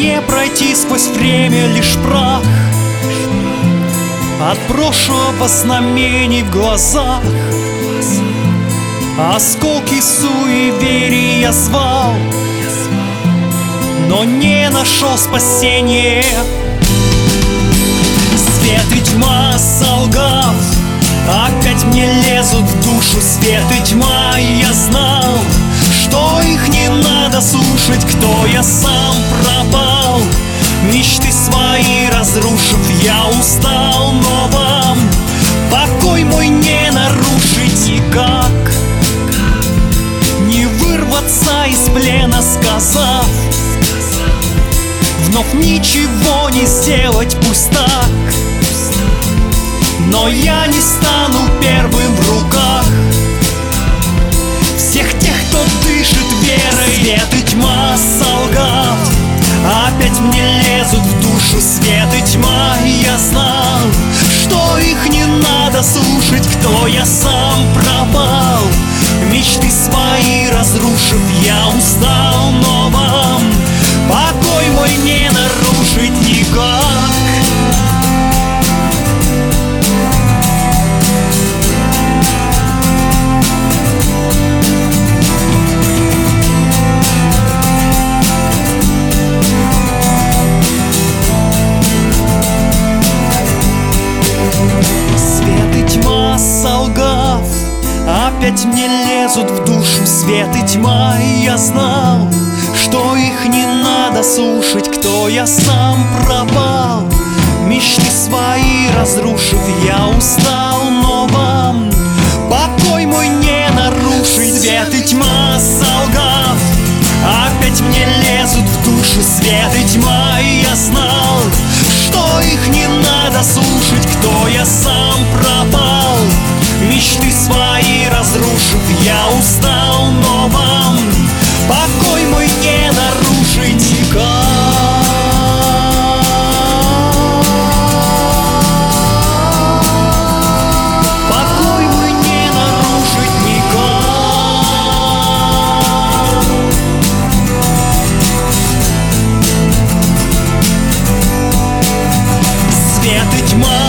Мне пройти сквозь время лишь прах от прошлого знамений в глазах. Осколки суеверий я звал, но не нашел спасения. Свет и тьма, солгав, опять мне лезут в душу. Свет и тьма, я знал, что их не надо слушать. Кто я сам пропал, мечты свои разрушив, я устал, но вам покой мой не нарушить никак. Не вырваться из плена, сказав вновь ничего не сделать, пусть так. Но я не стану первым в руках всех тех, кто дышит верой. Свет и тьма, солгав, опять мне лезут в душу. Свет и тьма, я знал, что их не надо слушать. Кто я сам пропал, мечты свои разрушив, я устал, но вам покой мой не нарушить никак. Свет и тьма, солгав, опять мне лезут в душу. Свет и тьма, я знал, что их не надо слушать. Кто я сам пропал, мечты свои разрушив, я устал, но вам покой мой не нарушить. Свет и тьма, солгав, опять мне лезут в душу. Свет и тьма, я знал, что их не надо слушать. Кто я сам пропал, мечты свои разрушив, я устал, но вам покой мой не нарушить никак. Покой мой не нарушить никак. Свет и тьма,